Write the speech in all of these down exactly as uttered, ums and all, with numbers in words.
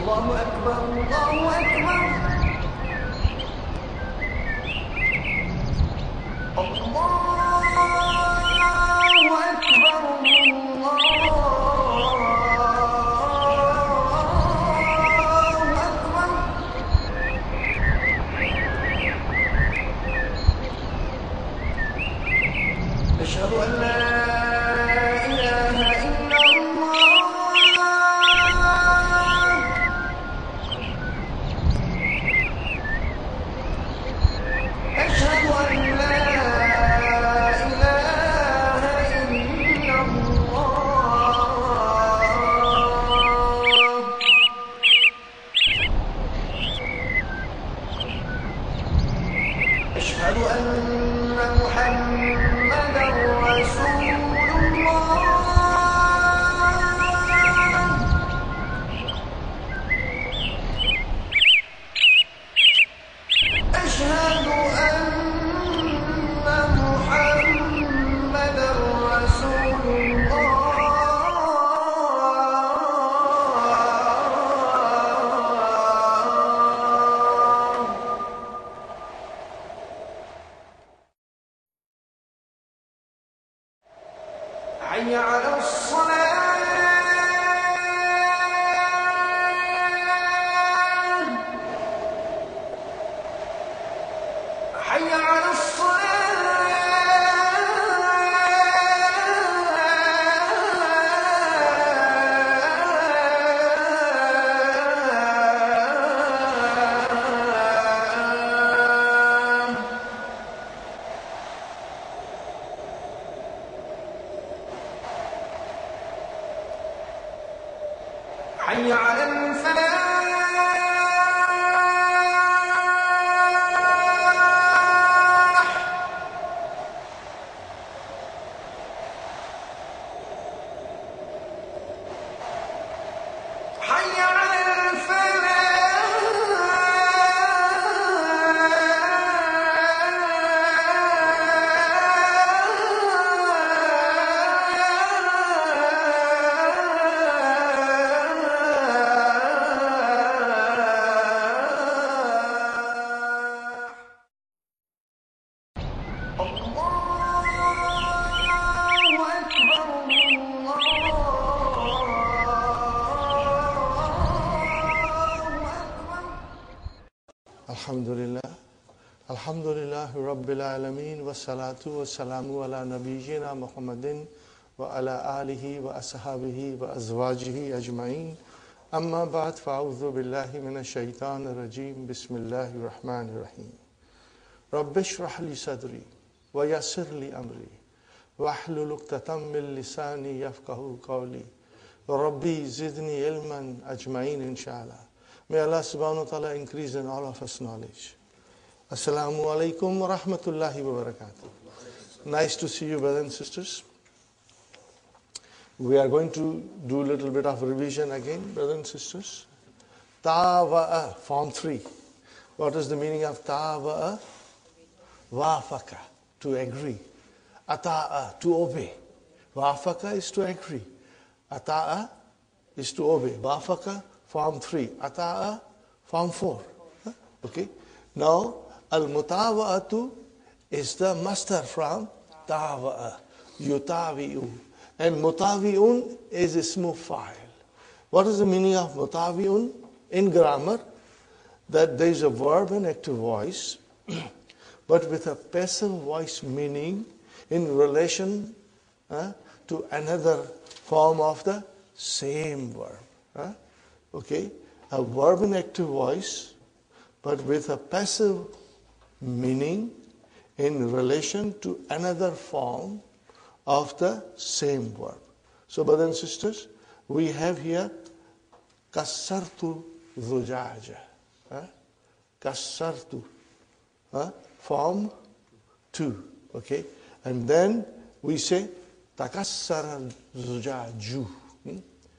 الله أكبر الله أكبر أشهد أن لا إله إلا الله أشهد أن لا إله إلا الله أشهد أن محمدا رسول الله أشهد أن محمدا رسول الله حي على الصلاة حي على حي على الفلاح حي على Alhamdulillah, Alhamdulillah Rabbil Alameen wa salatu wa salamu ala nabiyyina Muhammadin wa ala alihi wa ashabihi wa azwajihi ajma'in. Amma ba'd, fa'udhu billahi minash shaitanir rajim. Bismillahir rahmanir rahim. Rabbi shrah li sadri wa yassir li amri wa hlul 'uqdatam min lisani yafqahu qawli. Rabbi zidni ilman ajma'in inshallah. May Allah subhanahu wa ta'ala increase in all of us knowledge. Assalamu alaikum wa rahmatullahi wa barakatuh. Nice to see you, brothers and sisters. We are going to do a little bit of revision again, brothers and sisters. Tawa'a, form three. What is the meaning of tawa'a? Wafaka, to agree. Ata'a, to obey. Wafaka is to agree. Ata'a is to obey. Wafaka, form three. Ata'a, form four. Okay. Now, al-mutawa'atu is the master from tawa'a. Yutawi'u. And mutawi'un is ismu fa'il. What is the meaning of mutawi'un? In grammar, that there is a verb and active voice, but with a passive voice meaning in relation uh, to another form of the same verb. Uh, okay, a verb in active voice, but with a passive meaning in relation to another form of the same verb. So, brothers and sisters, we have here kassartu zujaja. Uh, kassartu. Uh, form two. Okay, and then we say takassara zujaju. Hmm?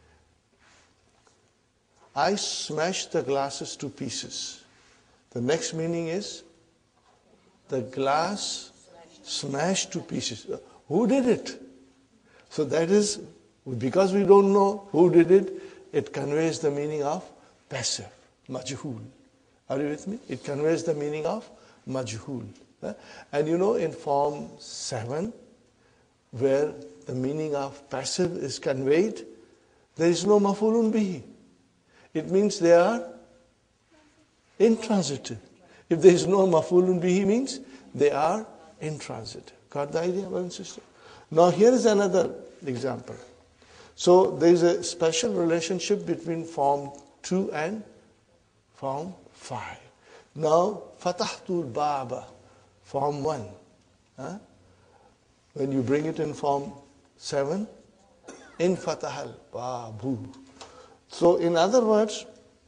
I smashed the glasses to pieces. The next meaning is the glass smashed to pieces. Who did it? So that is, because we don't know who did it, it conveys the meaning of passive, majhul. Are you with me? It conveys the meaning of majhul. Uh, And you know, in form seven, where the meaning of passive is conveyed, there is no mafulun bihi. It means they are intransitive. If there is no mafulun bihi, means they are intransitive. Got the idea, brother and sister? Now here is another example. So there is a special relationship between form two and form five. Now, fatahtul baba, form one. Huh? When you bring it in form seven, in fatahal babu. So in other words,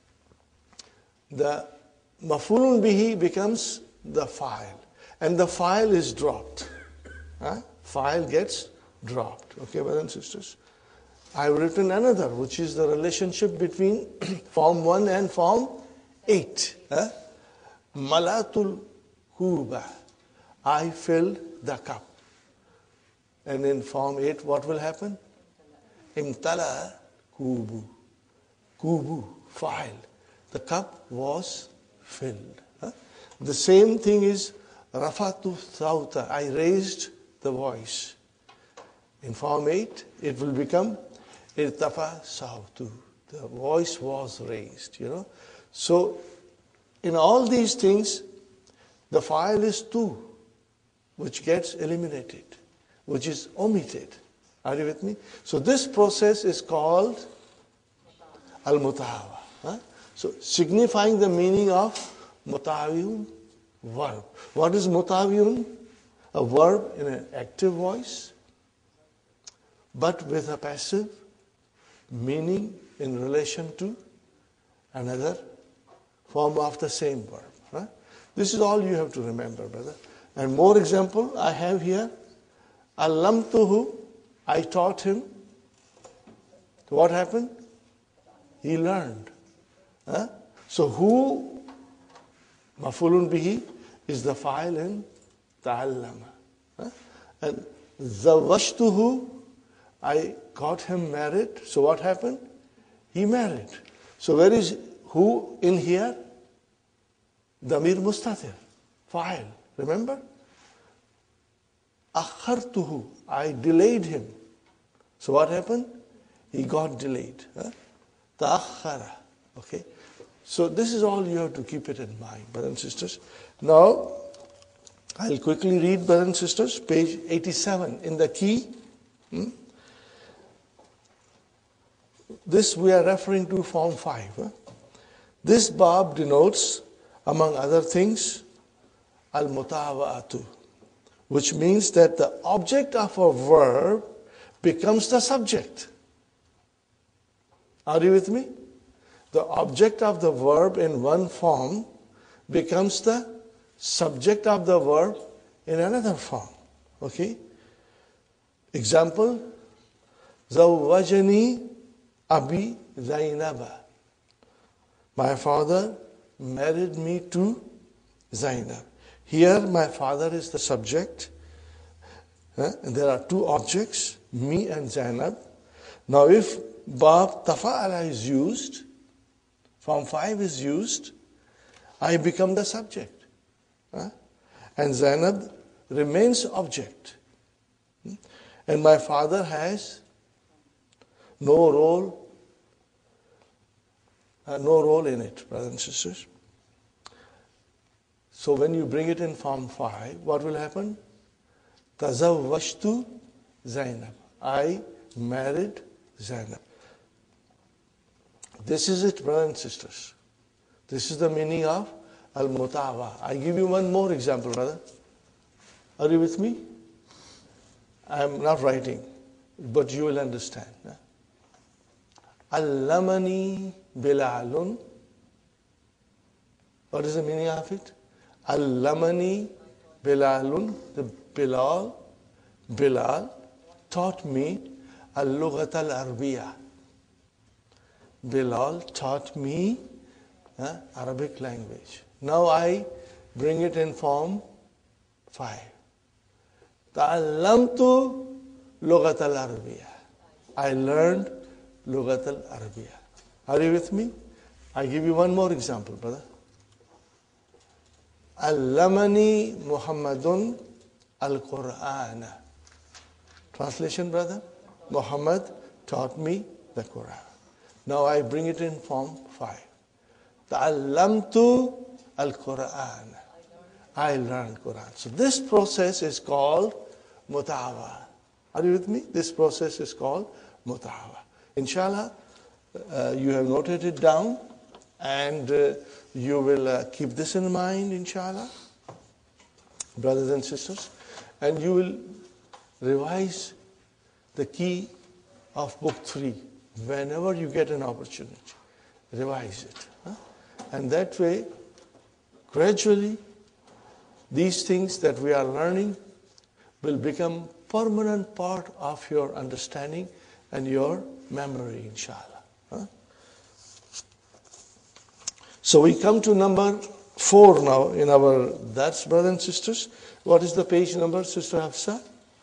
the mafulun bihi becomes the file. And the file is dropped. Huh? File gets dropped. Okay, brothers and sisters? I've written another, which is the relationship between form one and form eight. Huh? Malatul huba. I filled the cup. And in form eight, what will happen? Imtala kubu. Kubu, file. The cup was filled. Huh? The same thing is rafatu thawta. I raised the voice. In form eight, it will become irtafa sawtu. The voice was raised, you know. So, in all these things, the file is tu, which gets eliminated, which is omitted. Are you with me? So this process is called al-mutawa. Huh? So signifying the meaning of mutawiyun verb. What is mutawiyun? A verb in an active voice, but with a passive meaning in relation to another form of the same verb. Huh? This is all you have to remember, brother. And more example I have here. Allamtuhu, I taught him. What happened? He learned. Huh? So who, mafulun bihi, is the file in ta'allama. Huh? And zawashtuhu, I got him married. So what happened? He married. So where is who in here? Damir mustatir, file. Remember? Akhartuhu, I delayed him. So what happened? He got delayed. Huh? Ta'akhara. Okay? So this is all you have to keep it in mind, brothers and sisters. Now, I'll quickly read, brothers and sisters, page eighty-seven in the key. Hmm? This we are referring to form five. Huh? This bab denotes, among other things, al-mutawa'atu, which means that the object of a verb becomes the subject. Are you with me? The object of the verb in one form becomes the subject of the verb in another form. Okay? Example, Zawwajani Abi Zainaba. My father married me to Zainab. Here my father is the subject. Huh? And there are two objects, me and Zainab. Now if Bab Tafa'ala is used, form five is used, I become the subject. Huh? And Zainab remains object. And my father has no role, uh, no role in it, brothers and sisters. So when you bring it in form five, what will happen? Tazawwajtu Zainab. I married Zainab. This is it, brothers and sisters. This is the meaning of al-mutawa. I give you one more example, brother. Are you with me? I am not writing, but you will understand. Allamani Bilalun. What is the meaning of it? Allamani Bilalun. The Bilal, Bilal taught me al-lughat al-arabiyya. Bilal taught me uh, Arabic language. Now I bring it in form five. Ta'allamtu lughat al-arabiyya. I learned lughat al-arabiyya. Are you with me? I give you one more example, brother. Allamani Muhammadun al-Qur'an. Translation, brother? Muhammad taught me the Quran. Now I bring it in form five. Ta'allamtu al-Qur'an. I learned Quran. So this process is called mutawa. Are you with me? This process is called mutawa. Inshallah, uh, you have noted it down, and uh, you will uh, keep this in mind, inshallah, brothers and sisters, and you will revise the key of book three whenever you get an opportunity. Revise it. Huh? And that way, gradually, these things that we are learning will become permanent part of your understanding and your memory, inshallah. Huh? So we come to number four now in our dars, brothers and sisters. What is the page number, Sister Hafsa?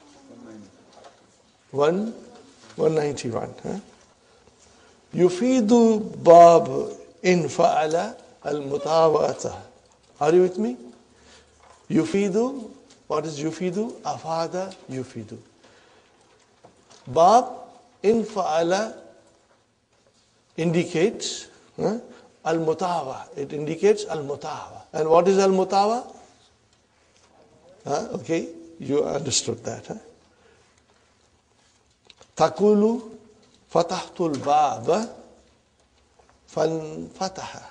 One, one ninety-one. Huh? Yufidu bab in fa'ala al-mutawata. Are you with me? Yufidu. What is yufidu? Afada yufidu. Bab in fa'ala indicates huh, al-mutawa. It indicates al-mutawa. And what is al-mutawa? Huh? Okay, you understood that. Huh? Takulu fatahtul baba fan fataha.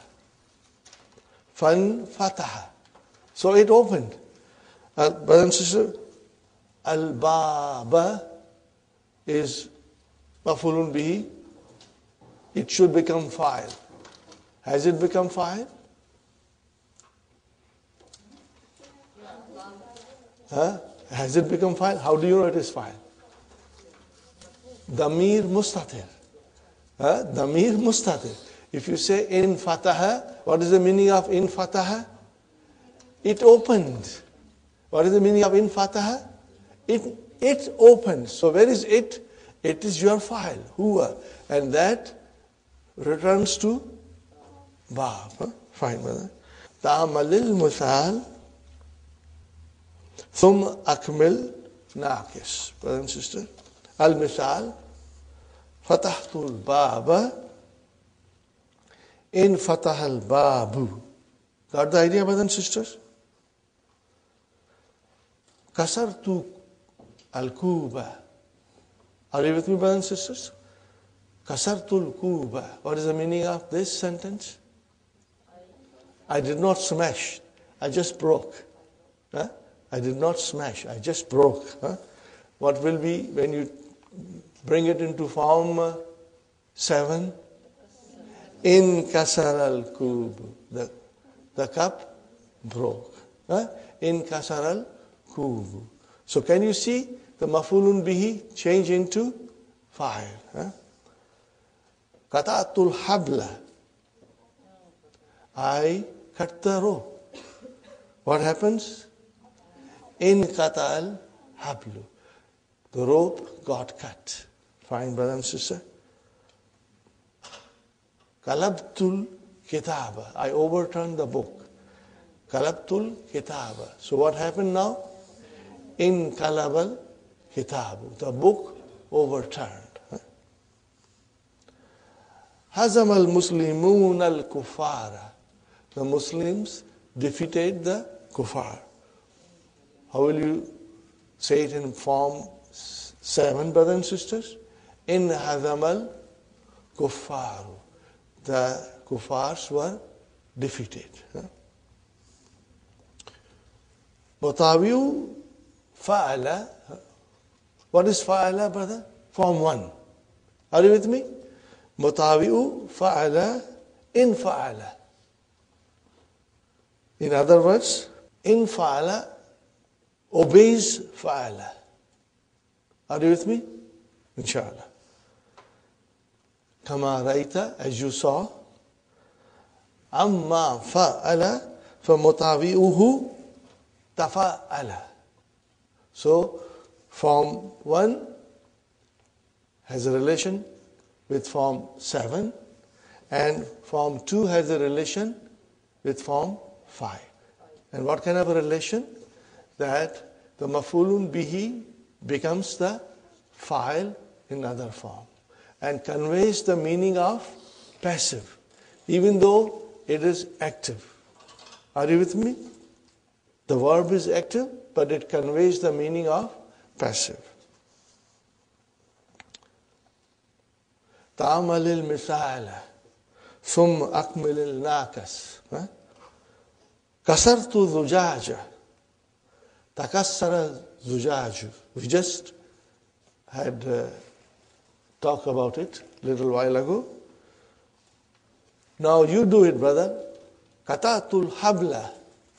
Fan fataha. So it opened. Uh, brothers and sisters, al-baba is mafulun bihi. It should become fa'il. Has it become fa'il? Huh? Has it become fa'il? How do you know it is fa'il? Damir mustatir. Huh? Damir mustatir. If you say in fataha, what is the meaning of in fataha? It opened. What is the meaning of in fataha? It it opens. So where is it? It is your file, huwa. And that returns to bab. Huh? Fine, brother. Ta'amalil musal thum akmil naqis. Brother and sister. Al-misal fatahtul baba in fatahal babu. Got the idea, brothers and sisters? Kasartu al-kuba. Are you with me, brothers and sisters? Kasartul kuba. What is the meaning of this sentence? I did not smash. I just broke. Huh? I did not smash. I just broke. Huh? What will be when you bring it into form uh, seven? In kasar al-kub. The, the cup broke. Huh? In kasar al-kub. So can you see the mafulun bihi change into fa'il? Huh? Qata'atul habla. I cut the rope. What happens? In qatal hablu. The rope got cut. Fine, brother and sister. Kalabtul kitaba. I overturned the book. Kalabtul kitaba. So what happened now? In kalabal kitabu. The book overturned. Hazam al-Muslimun al-Kuffara. The Muslims defeated the kuffar. How will you say it in form seven, brothers and sisters? In hazam al-Kuffaru. The kuffars were defeated. Mutawiu fa'ala. What is fa'ala, brother? Form one. Are you with me? Mutawi'u fa'ala in fa'ala. In other words, in fa'ala obeys fa'ala. Are you with me? Inshallah. Kama raita, as you saw. Amma fa'ala famutawi'uhu tafa'ala. So, form one has a relation with form seven, And form two has a relation with form five. And what kind of a relation? That the maf'ulun bihi becomes the fa'il in other form and conveys the meaning of passive, even though it is active. Are you with me? The verb is active, but it conveys the meaning of passive. Ta'amalil misa'ala thum akmilil nakas. Kasartu zujaja takassara zujaju. We just had uh, talked about it a little while ago. Now you do it, brother. Katatul habla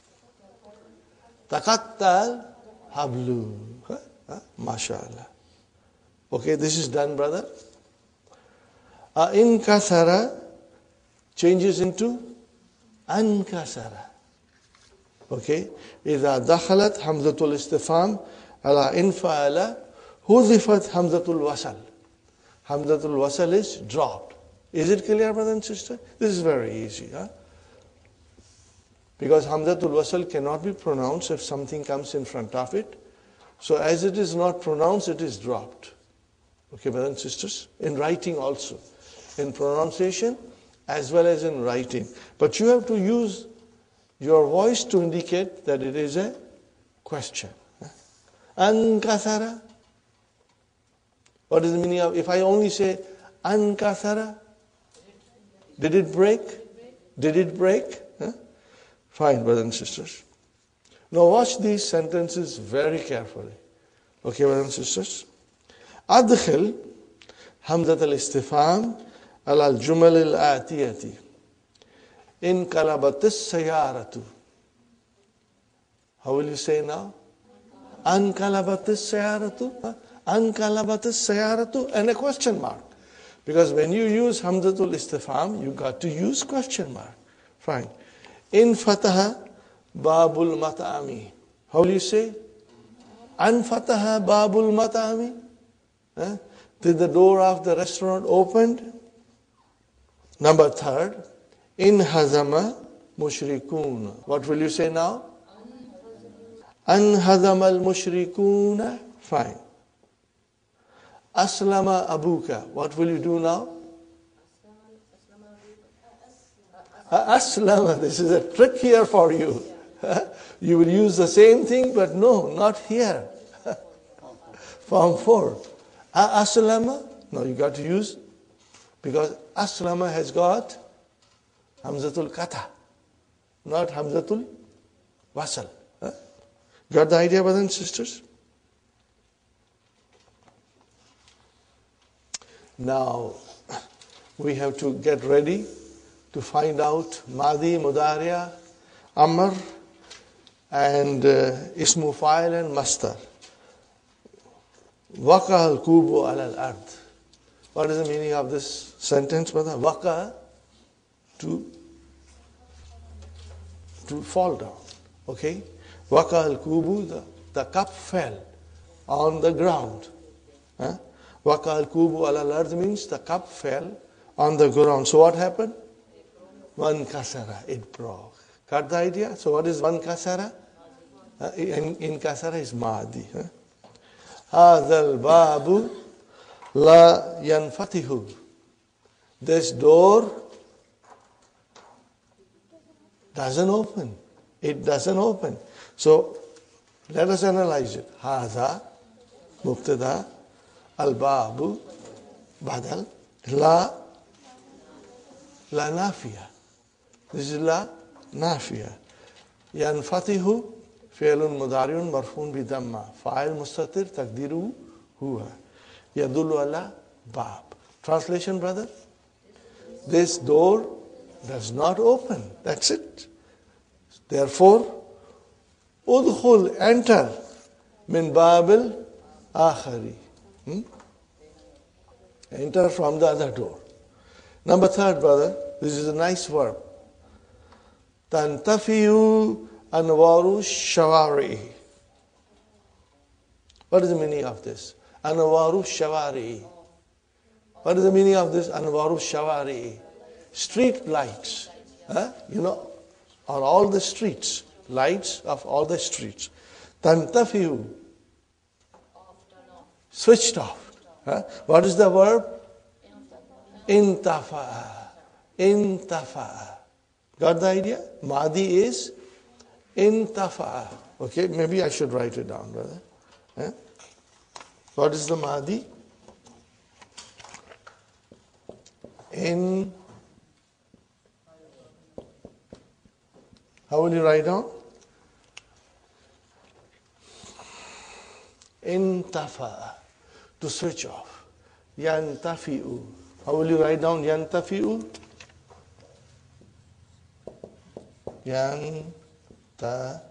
takattal hablu. Huh? Huh? MashaAllah. Okay, this is done, brother. Uh, in kasara changes into ankasara. Okay, إذا دخلت همزة الاستفهام على إن فعل حذفت همزة الوصل. همزة الوصل is dropped. Is it clear, brother and sister? This is very easy, huh? Because Hamzatul Wasal cannot be pronounced if something comes in front of it. So as it is not pronounced, it is dropped. Okay, brothers and sisters? In writing also. In pronunciation as well as in writing. But you have to use your voice to indicate that it is a question. Ankasara. What is the meaning of, if I only say Ankasara? Did it break? Did it break? Huh? Fine, brothers and sisters. Now watch these sentences very carefully. Okay, brothers and sisters? Adkhil Hamzat al-istifham ala al-jumal al-atiyati. In kalabatis sayaratu. How will you say now? An kalabatis sayaratu. An kalabatis sayaratu. And a question mark. Because when you use Hamzatul Istifham, you got to use question mark. Fine. In fataha babul mat'ami. How will you say? An fataha babul mat'ami. Eh? Did the door of the restaurant opened? Number third. In hazama mushrikun. What will you say now? An hazama al-mushrikuna. Fine. Aslama abuka. What will you do now? Aslama. This is a trick here for you. You will use the same thing, but no, not here. Form four. Aslama. No, you got to use, because Aslama has got Hamzatul Kata, not Hamzatul Wasal. Huh? Got the idea, brothers and sisters? Now, we have to get ready to find out Madi, Mudariya, Amr, and uh, Ismu Fa'il and Mastar. Waqa al-kubu ala al-ard. What is the meaning of this sentence, brother? Waqa, to, to fall down. Okay? Waqa al-kubu, the, the cup fell on the ground. Huh? Waqa al-kubu ala al-ard means the cup fell on the ground. So what happened? One kasara, it broke. Got the idea? So what is one kasara? Uh, in, in kasara is madi. Huh? هذا الباب لا ينفتح. This door doesn't open. It doesn't open. So let us analyze it. هذا مبتدا الباب بدل لا لا نافية. This is لا نافية. ينفتح فعل مضارع مرفوع بضمة فاعل مستتر تقديره هو يدل على باب. Translation, brother? This door does not open. That's it. Therefore, udkhul, enter, min babil akhari. Hmm? Enter from the other door. Number third, brother, this is a nice verb. Tantafiyu Anwaru Shawari. What is the meaning of this? Anwaru Shawari. What is the meaning of this? Anwaru Shawari. street lights. Huh? You know, on all the streets, lights of all the streets. Tantafiu, switched off. Huh? What is the verb? Intafa'a. Intafa'a. Got the idea? Madi is intafa'a. Okay, maybe I should write it down, brother. Huh? What is the Madi? In. How will you write down? Intafa'a. To switch off. Yantafi'u. How will you write down yantafi'u? Yantafi'u.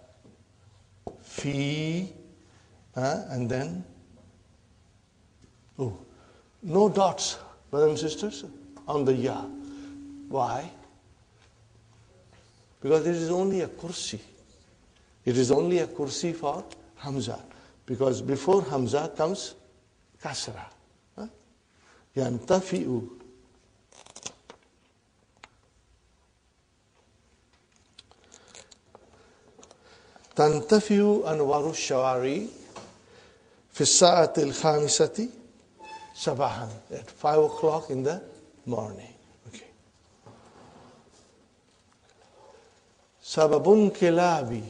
Fi, uh, and then, oh, no dots, brothers and sisters, on the ya. Why? Because it is only a kursi. It is only a kursi for Hamza. Because before Hamza comes kasra. Huh? Yantafi'u. تنتفي أنوار الشوارع في الساعة الخامسة صباحا at five o'clock in the morning. Okay. سبب كلاب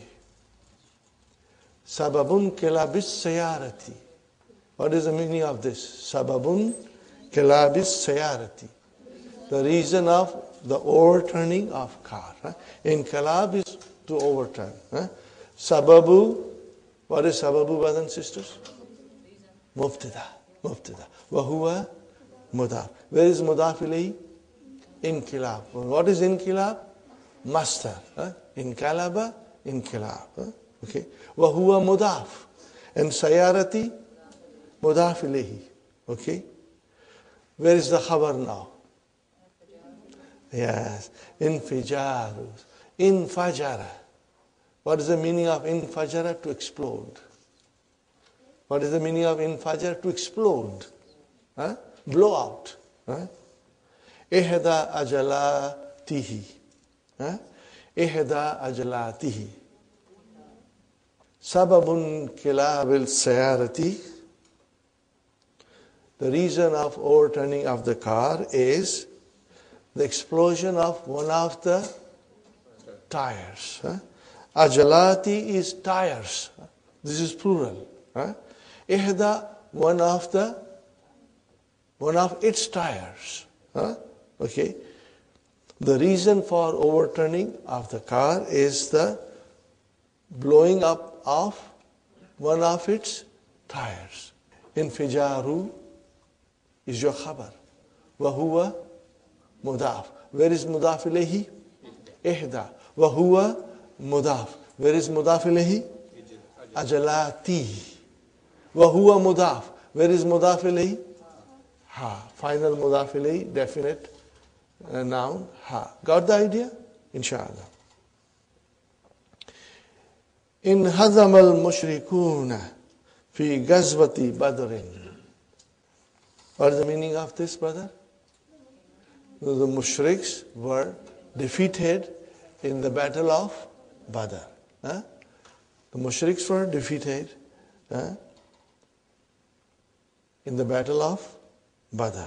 سبب كلاب السيارة. What is the meaning of this? سبب كلاب السيارة. The reason of the overturning of car. Huh? In kalab is to overturn. Huh? Sababu, what is sababu, brothers and sisters? Mubtada, mubtada. Wahuwa mudaf. Where is mudaf ilayhi? Inkilab. What is inkilab? Master. Huh? Inkalaba, inkilab. Huh? Okay. Wahuwa mudaf. And sayarati, mudaf ilayhi. Okay. Where is the khabar now? Yes. Infijarus. Infajara. What is the meaning of infajara? To explode. What is the meaning of infajara? To explode. Huh? Blow out. Huh? Ihda ajalatihi. Huh? Ihda ajalatihi. Sababun kilabil sayarati. The reason of overturning of the car is the explosion of one of the tires. Huh? Ajalati is tires. This is plural. Huh? Ihda, one of the, one of its tires. Huh? Okay. The reason for overturning of the car is the blowing up of one of its tires. Infijaru is your khabar. Wahuwa mudaf. Where is mudaf ilayhi? Ihda. Wahuwa mudaf. Where is mudaf ilayhi? Ajalati. Wahuwa mudaf. Where is mudaf ilayhi? Ha. Final mudaf ilayhi, definite uh, noun. Ha. Got the idea? Inshallah. In hadam al mushrikuna fi gazwati badrin. What is the meaning of this, brother? The mushriks were defeated in the battle of Badr. Huh? The mushriks were defeated huh? in the battle of Badr.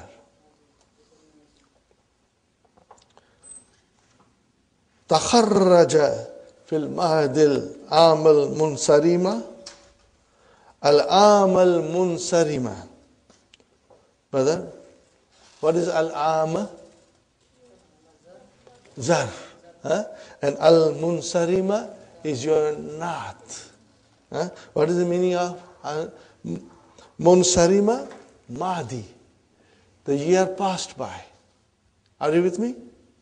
تخرج في المهد العام المنصرمة العام المنصرمة. Brother, what is al-am? Zarf. Huh? And al-munsarima is your naat. Huh? What is the meaning of al- munsarima? Madi. The year passed by. Are you with me?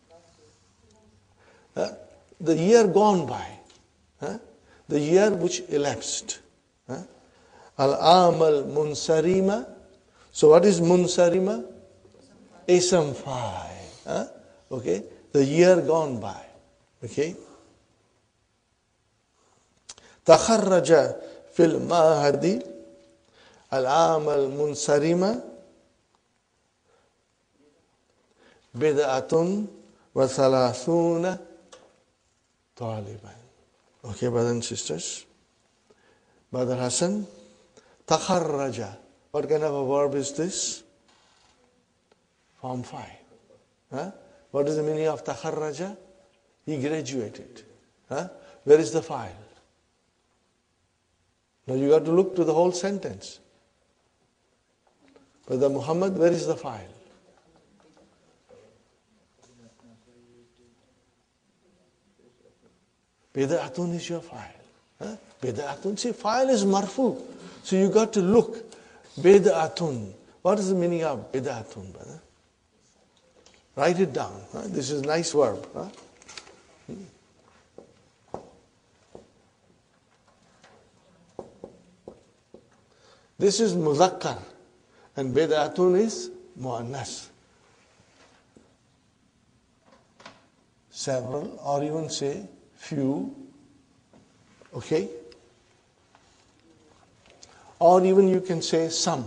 Huh? The year gone by. Huh? The year which elapsed. Huh? Al-am al-munsarima. So what is munsarima? Isam fa'il. Huh? Okay. The year gone by. Okay. تخرج في المعهد العام المنصرمة بدعة وَثَلَاثُونَ طَالِبًا. Okay, brothers and sisters. Brother Hassan, تَخَرَّجَ. What kind of a verb is this? Form five. Huh? What is the meaning of تَخَرَّجَ? He graduated. Huh? Where is the file? Now you got to look to the whole sentence. Brother Muhammad, where is the file? Bid'atun is your file. Huh? Bid'atun. See, file is marfu. So you got to look. Bid'atun. What is the meaning of bid'atun, brother? Write it down. Huh? This is a nice verb. Huh? Hmm. This is muzakkar. And bid'atun is muannas. Several, or even say few. Okay? Or even you can say some.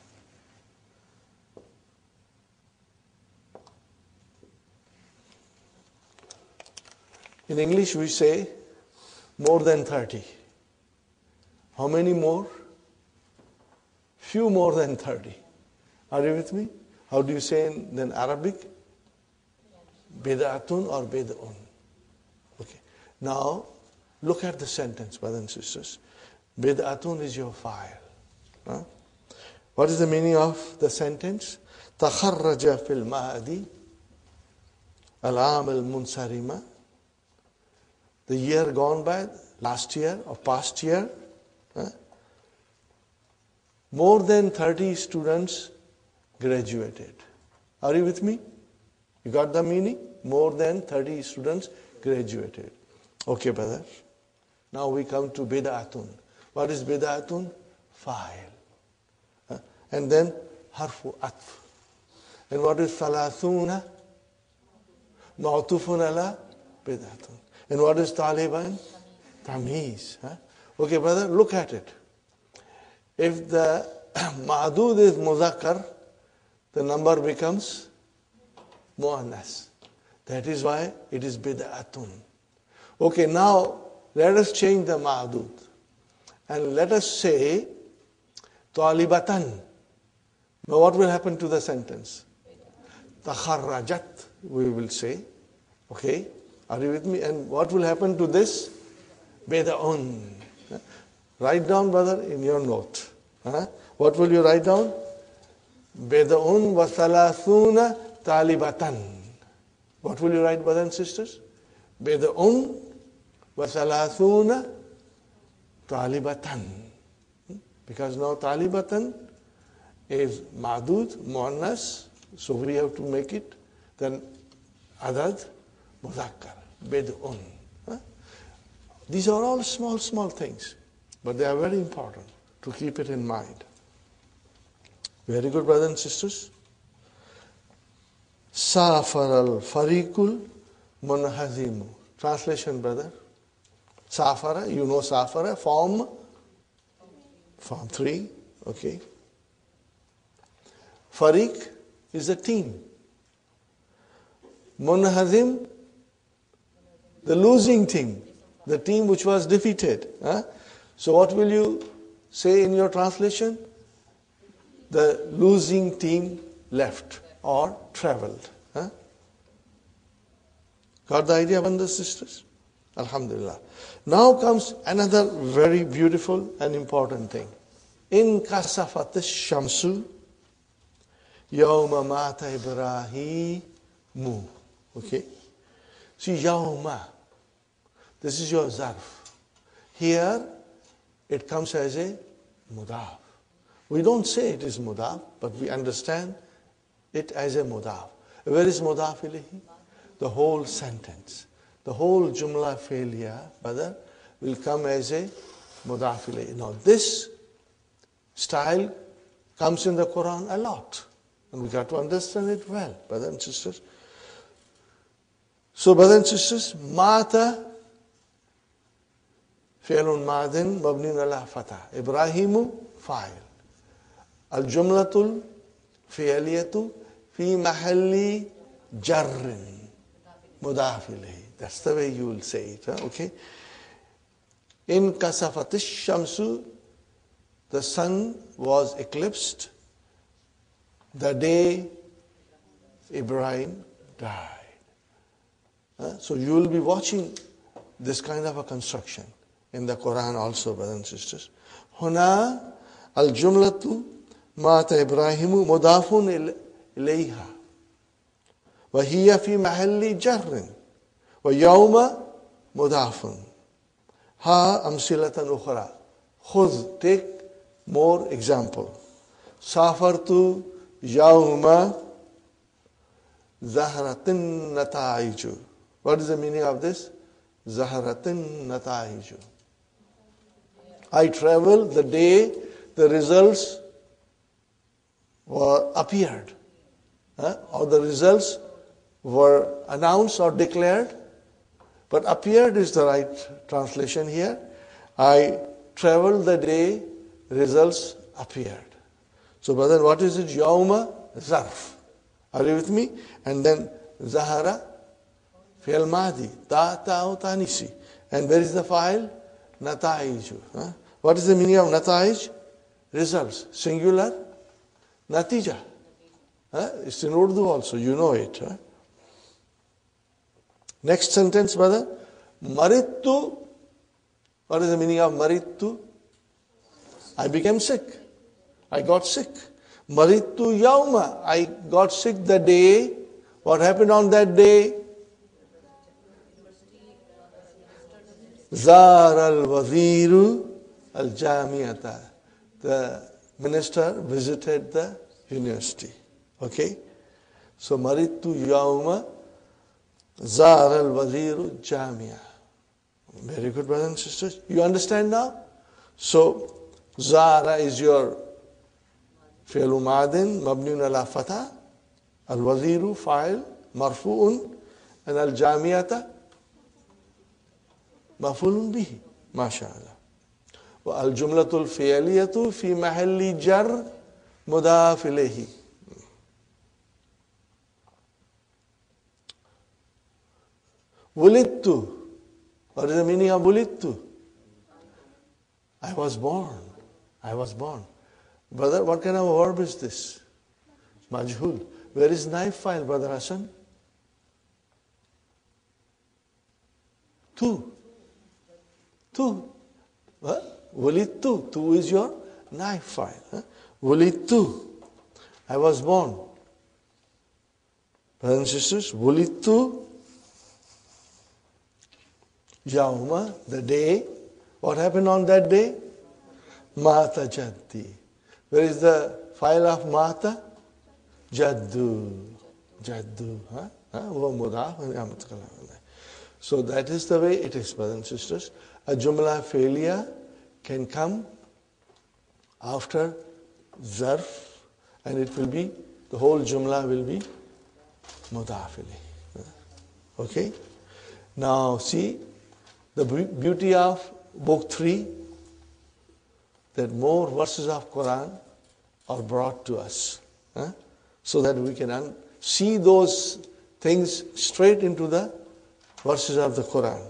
In English we say more than thirty. How many more? Few more than thirty. Are you with me? How do you say in then Arabic? Bid'atun or bid'un. Okay. Now, look at the sentence, brothers and sisters. Bid'atun is your file. Huh? What is the meaning of the sentence? تَخَرَّجَ فِي الْمَهْدِ الْعَامِ الْمُنْصَرِمَ. The year gone by, last year or past year, huh? More than thirty students graduated. Are you with me? You got the meaning? More than thirty students graduated. Okay, brother. Now we come to bid'atun. What is bid'atun? Fa'il. Huh? And then harfu atf. And what is thalathuna? Ma'tufun ala bid'atun. And what is taliban? Tamheez. Huh? Okay, brother, look at it. If the ma'dud is muzakkar, the number becomes muannas. That is why it is bid'atun. Okay, now let us change the ma'dud. And let us say talibatan. Now what will happen to the sentence? Takharrajat, we will say. Okay, are you with me? And what will happen to this? Bid'un. Write down, brother, in your note. Huh? What will you write down? Bid'un wa thalathuna talibatan. What will you write, brothers and sisters? Bid'un wa thalathuna talibatan. Because now talibatan is ma'dud, muannas, so we have to make it then adad, muzakkar, bid'un. Huh? These are all small, small things, but they are very important to keep it in mind. Very good, brothers and sisters. Safar al-fariqul munhazimu. Translation, brother. Safara, you know Safara, form, form three, okay. Fariq is a team. Munhazim, the losing team, the team which was defeated. Huh? So what will you say in your translation? The losing team left or traveled. Huh? Got the idea, brothers and sisters? Alhamdulillah. Now comes another very beautiful and important thing. In kasafat shamsu yawma mata Ibrahimu. Okay? See, yawma. This is your zarf. Here, it comes as a mudaf. We don't say it is mudaf, but we understand it as a mudaf. Where is mudaf ilayhi? The whole sentence. The whole jumla failure, brother, will come as a mudaf ilayhi. Now this style comes in the Quran a lot. And we got to understand it well, brothers and sisters. So, brothers and sisters, mata fi'lun madin mabniun ala fatah. Ibrahimu fa'il. Al-jumlatul fi'liyatu fi mahalli jarrin. mudaf ilayhi. That's the way you will say it. Huh? Okay. In kasafatish shamsu, the sun was eclipsed the day Ibrahim died. Huh? So you will be watching this kind of a construction in the Quran also, brothers and sisters. Huna al-jumlatu mata Ibrahimu mudafun ilayha wa hiya fi mahalli jarrin wa yawma mudafun. Ha amsilatan ukhra. Khudh, take more example. Safartu yawma zahratin nata'iju. What is the meaning of this? Zahratin nata'iju. I traveled the day the results were appeared. Huh? Or the results were announced or declared. But appeared is the right translation here. I traveled the day results appeared. So brother, what is it? Yawma zarf. Are you with me? And then zahara fi'l madi. Ta ta tanisi. And where is the file? Nata'iju. Huh? What is the meaning of nata'ij? Results. Singular. Natija. Huh? It's in Urdu also. You know it. Huh? Next sentence, brother. Marittu. What is the meaning of marittu? I became sick. I got sick. Marittu yawma. I got sick the day. What happened on that day? Zar al-waziru al-jamiata. The minister visited the university. Okay? So marittu yawma zar al-waziru jamia. Very good, brothers and sisters. You understand now? So zara is your fi'lu madin mabniun ala fatha, al-waziru fa'il marfu'un, and al-jamiata maf'ulun bihi. MashaAllah. Wa al-jumlatul fi'liyatu fi mahalli jar mudaf ilayhi. Wulidtu. What is the meaning of wulidtu? I was born. I was born. Brother, what kind of a verb is this? Majhul. Where is knife file, Brother Hassan? Tu. Tu. What? Wulidtu. Tu is your knife file. Huh? Wulidtu. I was born. Brothers and sisters, wulidtu yawma, the day. What happened on that day? Mata jaddi. Where is the file of mata? Jaddu. Jaddu. Huh? Huh? So that is the way it is, brothers and sisters. A jumla failure can come after zarf, and it will be, the whole jumla will be mudaf ilayhi. Okay? Now see, the beauty of book three, that more verses of Quran are brought to us, huh? So that we can un- see those things straight into the verses of the Quran.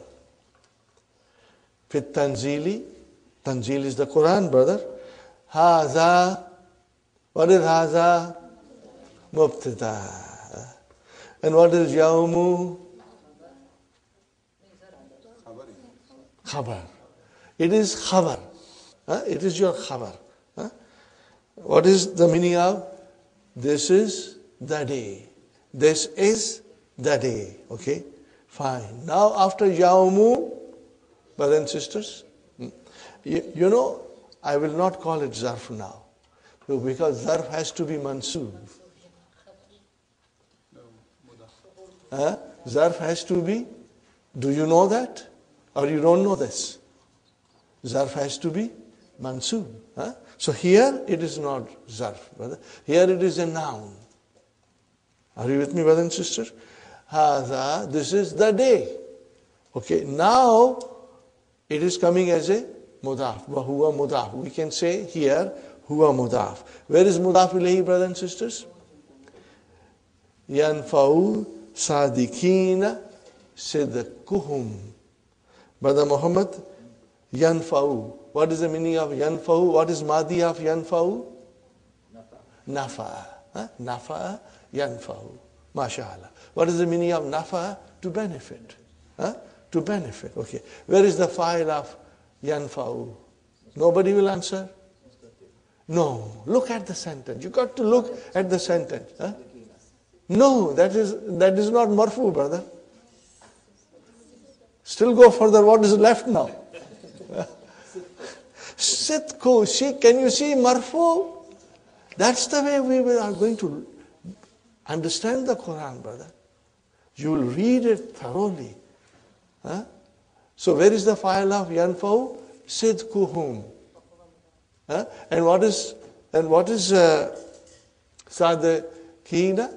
Fit Tanzili, Tanzil is the Quran, brother. Haza, what is Haza? Mubtada. And what is Yawmu? Khabar. It is khabar. Huh? It is your khabar. Huh? What is the meaning of? This is the day. This is the day. Okay? Fine. Now after Yawmu, brothers and sisters, you, you know, I will not call it zarf now. Because zarf has to be mansoob. Huh? Zarf has to be, do you know that? Or you don't know this? Zarf has to be mansoob. Huh? So here it is not zarf, brother. Here it is a noun. Are you with me, brother and sister? Hadha, this is the day. Okay, now it is coming as a mudaf. Huwa mudaf. We can say here, huwa mudaf. Where is mudaf ilayhi, brothers and sisters? Yanfa'u sadikina sidquhum. Brother Muhammad, yanfa'u. What is the meaning of yanfa'u? What is madi of yanfa'u? Nafa'a. Huh? Nafa'a, yanfa'u. MashaAllah. What is the meaning of nafa'a? To benefit. Huh? To benefit. Okay. Where is the file of yanfa'u? Nobody will answer? No. Look at the sentence. You got to look at the sentence. Huh? No, that is that is not marfu, brother. Still go further. What is left now? Sitku. See, can you see marfu? That's the way we are going to understand the Quran, brother. You will read it thoroughly. Huh? So where is the file of yanfa'u? Sidquhum. Huh? And what is and what is uh, sadaqina?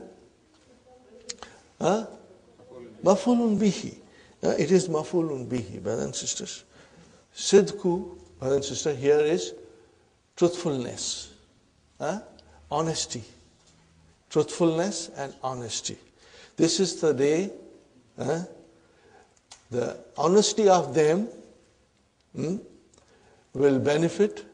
Huh? Mafulun bihi. Uh, it is mafulun bihi, brothers and sisters. Sidku, brothers and sisters, here is truthfulness, huh? Honesty. Truthfulness and honesty. This is the day, huh? The honesty of them hmm, will benefit,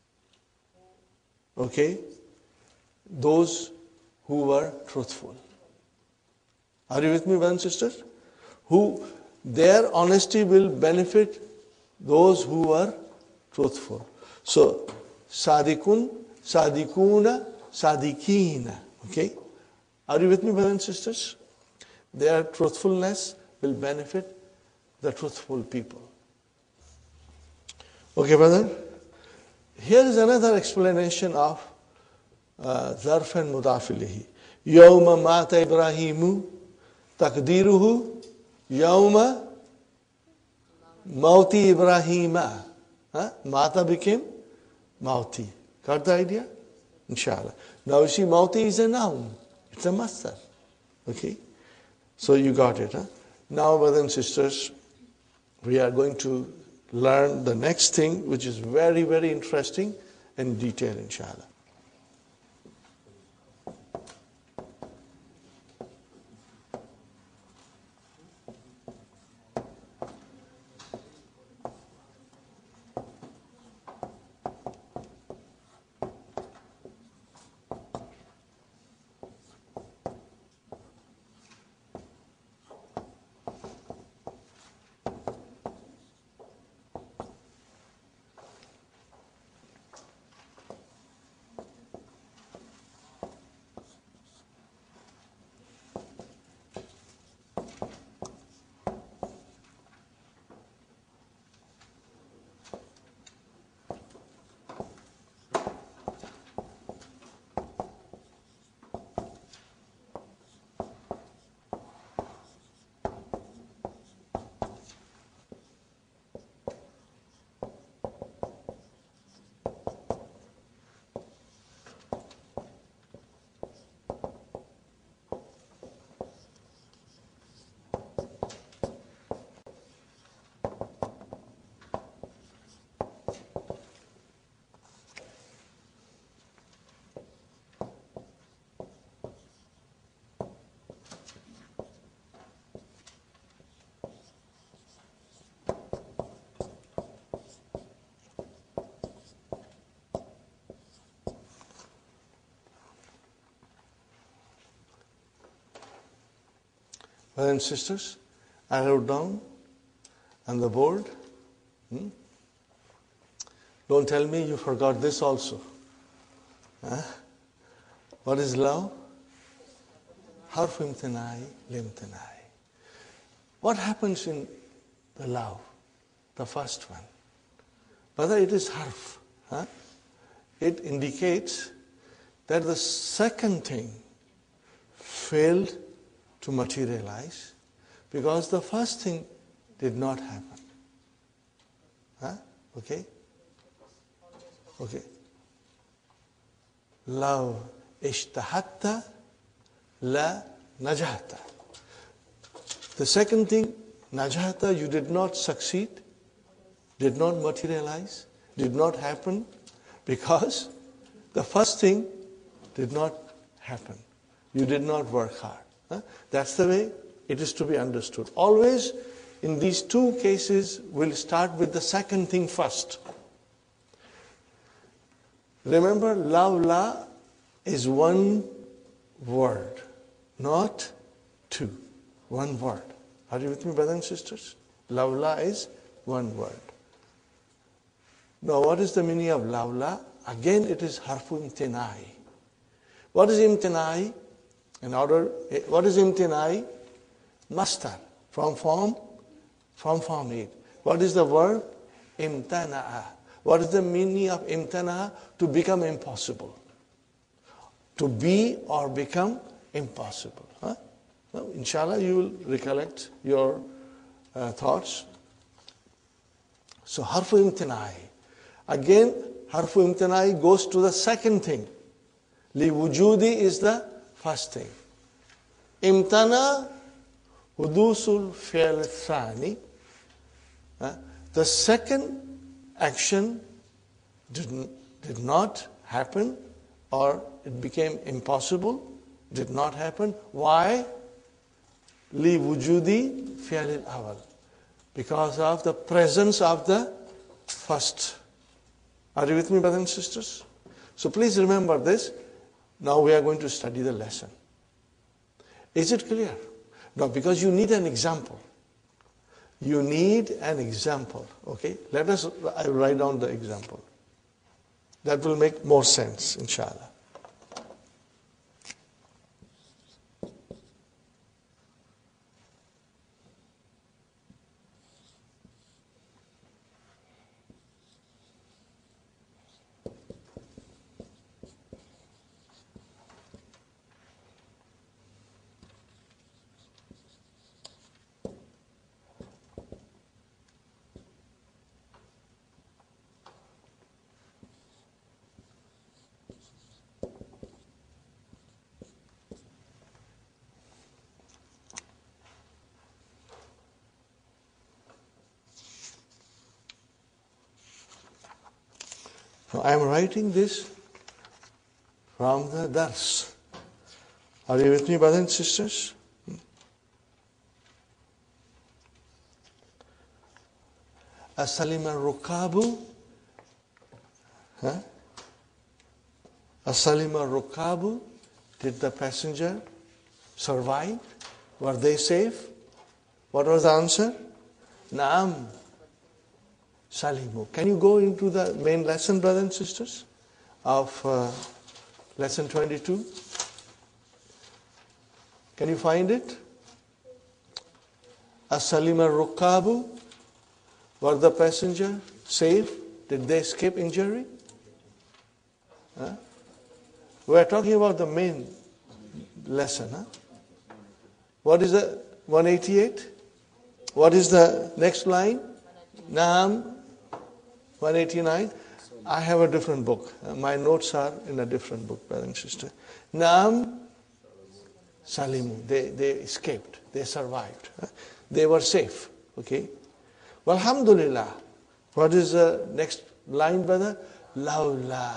okay, those who were truthful. Are you with me, brothers and sisters? Who, their honesty will benefit those who are truthful. So, sadikun, sadikuna, sadikina. Okay? Are you with me, brothers and sisters? Their truthfulness will benefit the truthful people. Okay, brother? Here is another explanation of zarf and mudaf ilayhi. Yawma mata Ibrahimu takdiruhu yawma mauti Ibrahima. Huh? Mata became mauti. Got the idea? Inshallah. Now you see, mauti is a noun. It's a masdar. Okay? So you got it, huh? Now, brothers and sisters, we are going to learn the next thing, which is very, very interesting in detail, inshallah. Brothers and sisters, I wrote down on the board. Hmm? Don't tell me you forgot this also. Huh? What is love? Harf imtinai limtinai. What happens in the love? The first one. Brother, it is harf. Huh? It indicates that the second thing failed to materialize because the first thing did not happen. Huh? Okay? Okay. Love ishtahatta la najahta. The second thing, najahta, you did not succeed, did not materialize, did not happen because the first thing did not happen. You did not work hard. Huh? That's the way It is to be understood. Always in these two cases, we'll start with the second thing first. Remember, lawla is one word, not two. One word. Are you with me, brothers and sisters? Lawla is one word. Now, what is the meaning of lawla? Again, it is harfu imtinai. What is imtinai? In order, what is imtinai? Mastar. From form, from form eight. What is the verb? Imtana'a. What is the meaning of imtana'a? To become impossible. To be or become impossible. Huh? Now, inshallah, you will recollect your uh, thoughts. So, harfu imtinai. Again, harfu imtinai goes to the second thing. Li wujudi is the first thing. Imtana hudusul fi'l thani. The second action did, did not happen, or it became impossible, did not happen. Why? Li wujudi fi'l awal. Because of the presence of the first. Are you with me, brothers and sisters? So please remember this. Now we are going to study the lesson. Is it clear? No, because you need an example. You need an example. Okay? Let us I write down the example. That will make more sense, inshallah. Now, I am writing this from the dars. Are you with me, brothers and sisters? Asalim al-rukabu. Huh? Asalim al-rukabu. Did the passenger survive? Were they safe? What was the answer? Naam. Salimu. Can you go into the main lesson, brothers and sisters, of uh, lesson twenty-two? Can you find it? As-salima rukabu. Were the passenger safe? Did they escape injury? Huh? We are talking about the main lesson. Huh? What is the one eighty-eight? What is the next line? Naam. one eighty-nine. I have a different book. My notes are in a different book, brother and sister. Naam Salimu. They, they escaped. They survived. They were safe. Okay. Well, alhamdulillah. What is the next line, brother? Lawla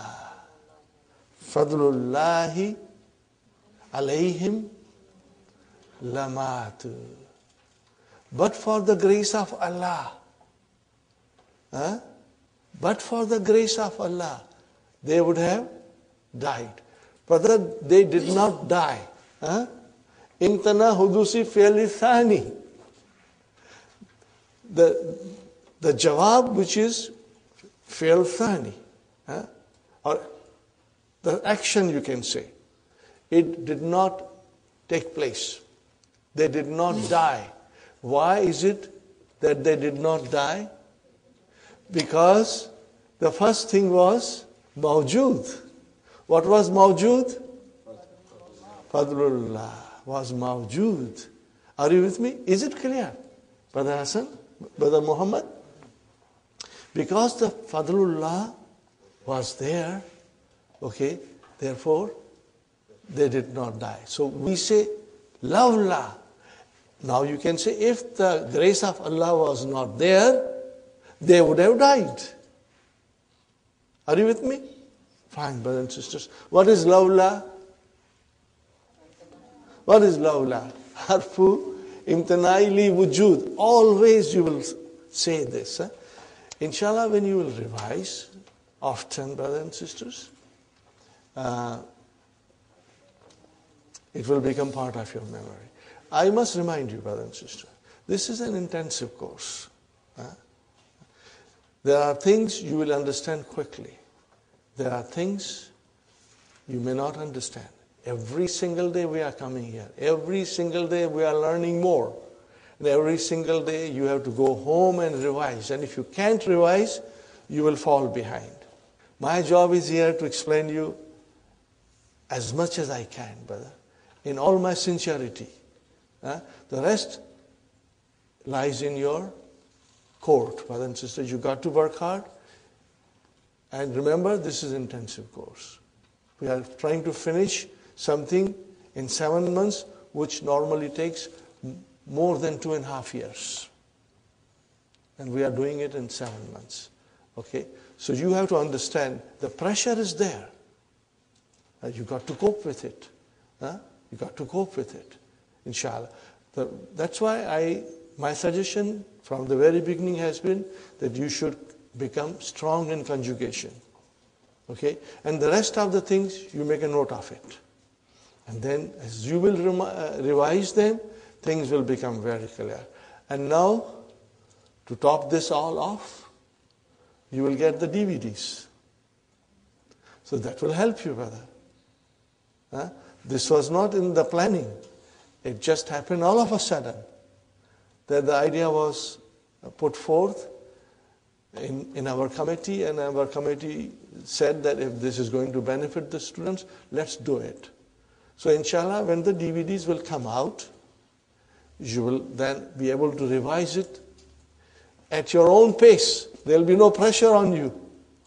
fadlullahi alayhim lamatu. But for the grace of Allah, huh? But for the grace of Allah, they would have died. Brother, they did not die. Imtana hudusi fi'li thani. The, the jawab, which is fi'l thani, huh? Or the action, you can say, it did not take place. They did not die. Why is it that they did not die? Because the first thing was mawjood. What was mawjood? Fadlullah was mawjood. Are you with me? Is it clear? Brother Hassan? Brother Muhammad? Because the Fadlullah was there, okay, therefore they did not die. So we say, Lawla. Now you can say, if the grace of Allah was not there, they would have died. Are you with me? Fine, brothers and sisters. What is lawla? What is lawla? Harfu imtanai li wujud. Always you will say this. Huh? Inshallah, when you will revise often, brothers and sisters, uh, it will become part of your memory. I must remind you, brother and sister, this is an intensive course. Huh? There are things you will understand quickly. There are things you may not understand. Every single day we are coming here. Every single day we are learning more. And every single day you have to go home and revise. And if you can't revise, you will fall behind. My job is here to explain to you as much as I can, brother, in all my sincerity. Huh? The rest lies in your court, brothers and sisters. You got to work hard. And remember, this is an intensive course. We are trying to finish something in seven months, which normally takes more than two and a half years. And we are doing it in seven months. Okay? So you have to understand the pressure is there. Uh, you got to cope with it. Huh? You got to cope with it, inshallah. The, that's why I, my suggestion from the very beginning has been that you should become strong in conjugation. Okay? And the rest of the things, you make a note of it. And then as you will rem- uh, revise them, things will become very clear. And now, to top this all off, you will get the D V Ds. So that will help you, brother. Huh? This was not in the planning. It just happened all of a sudden. That the idea was put forth in, in our committee, and our committee said that if this is going to benefit the students, let's do it. So inshallah, when the D V Ds will come out, you will then be able to revise it at your own pace. There will be no pressure on you.